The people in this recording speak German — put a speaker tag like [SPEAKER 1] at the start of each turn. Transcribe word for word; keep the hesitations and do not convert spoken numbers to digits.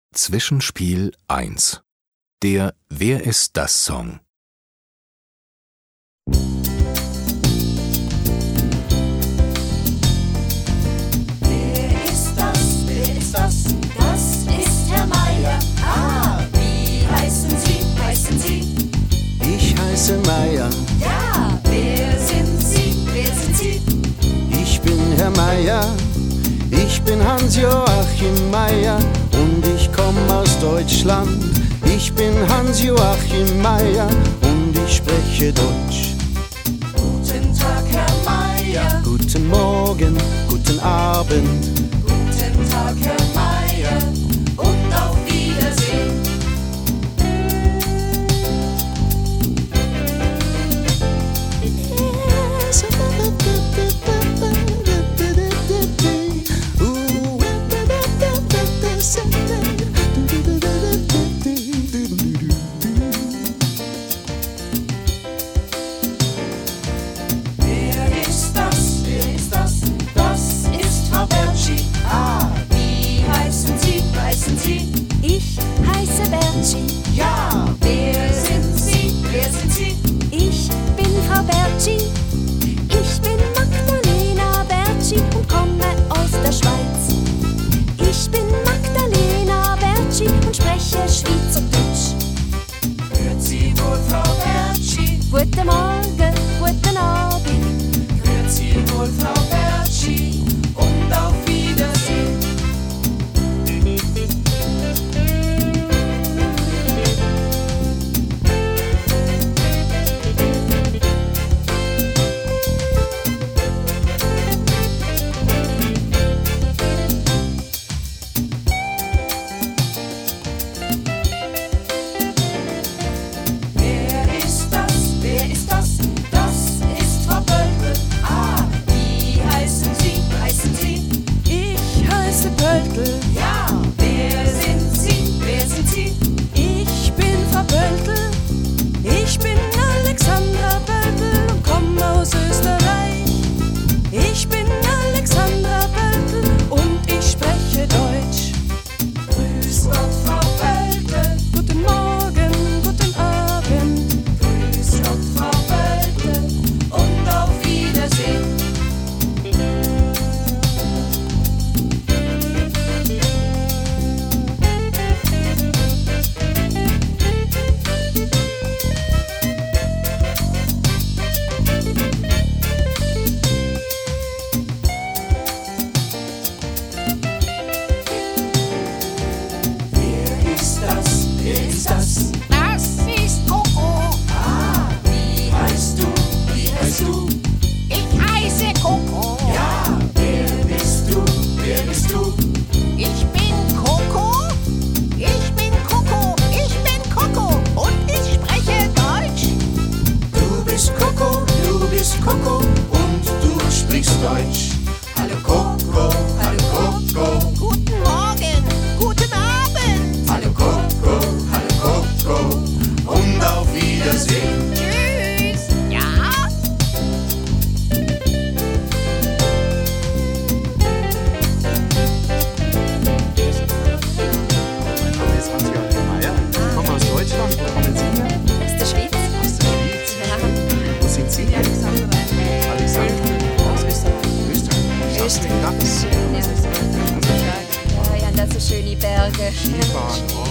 [SPEAKER 1] Zwischenspiel eins. Der Wer ist das Song.
[SPEAKER 2] Wer ist das? Wer ist das? Das ist Herr Meier. Ah, wie heißen Sie? Heißen Sie?
[SPEAKER 3] Ich heiße Meier.
[SPEAKER 2] Ja, wer sind Sie? Wer sind Sie?
[SPEAKER 3] Ich bin Herr Meier. Ich bin Hans-Joachim Meier und ich komme aus Deutschland. Ich bin Hans-Joachim Meier und ich spreche Deutsch.
[SPEAKER 2] Guten Tag, Herr Meier.
[SPEAKER 3] Guten Morgen, guten Abend.
[SPEAKER 2] Guten Tag, Herr Meier. Und auf Wiedersehen. Wer ist das? Wer ist das? Das ist Frau Bertschi. Ah, wie heißen Sie? Heißen Sie?
[SPEAKER 4] Ich heiße Bertschi.
[SPEAKER 2] Ja, wer sind Sie? Wer sind Sie?
[SPEAKER 4] Ich bin Frau Bertschi. Ich bin Magdalena Bertschi und komme aus der Schweiz. Ich bin Magdalena Bertschi und spreche Schweizerdeutsch.
[SPEAKER 2] Hört Sie wohl, Frau Bertschi?
[SPEAKER 4] Guten Morgen, guten Abend.
[SPEAKER 2] Hört Sie wohl, Frau Bertschi? Und auf Wiedersehen. Wer ist das? Wer ist das? Das ist Frau Pöltl. Ah, wie heißen Sie? Heißen Sie?
[SPEAKER 4] Ich heiße Pöltl.
[SPEAKER 2] Ja, wer sind Sie? Wer sind Sie?
[SPEAKER 4] Ich bin Frau Pöltl. Ich bin Alexandra Pöltl und komme aus Österreich. Ich bin Alexandra Pöltl und ich spreche Deutsch.
[SPEAKER 2] Grüß Gott, Frau Pöltl.
[SPEAKER 4] Guten Morgen, guten Abend.
[SPEAKER 2] Grüß Gott, Frau Pöltl. Und auf Wiedersehen. Wer ist das? Wer ist das?
[SPEAKER 5] Das ist Coco.
[SPEAKER 2] Ah, wie heißt du? Wie heißt du?
[SPEAKER 5] Ich heiße Coco.
[SPEAKER 2] Ja, wer bist du? Wer bist du?
[SPEAKER 5] Ich bin Coco. Ich bin Coco. Ich bin Coco. Und ich spreche Deutsch.
[SPEAKER 2] Du bist Coco, du bist Coco und du sprichst Deutsch. Hallo Coco, hallo Coco.
[SPEAKER 5] Guten Morgen. Guten Abend.
[SPEAKER 2] Hallo Coco, hallo Coco. Und auf Wiedersehen.
[SPEAKER 5] Tschüss. Ja?
[SPEAKER 6] Mein Name ist Hans-Joachim Meier. Ich komme aus Deutschland. Wo kommen Sie her?
[SPEAKER 4] Aus der Schweiz.
[SPEAKER 6] Aus der Schweiz.
[SPEAKER 4] Ja.
[SPEAKER 6] Wo sind Sie?
[SPEAKER 4] Alexandra.
[SPEAKER 6] Alexander.
[SPEAKER 4] Aus Österreich.
[SPEAKER 6] Österreich.
[SPEAKER 4] Österreich.
[SPEAKER 6] Das ist schön.
[SPEAKER 4] Ja, ja, das sind schöne Berge.
[SPEAKER 6] Skifahren. Oh,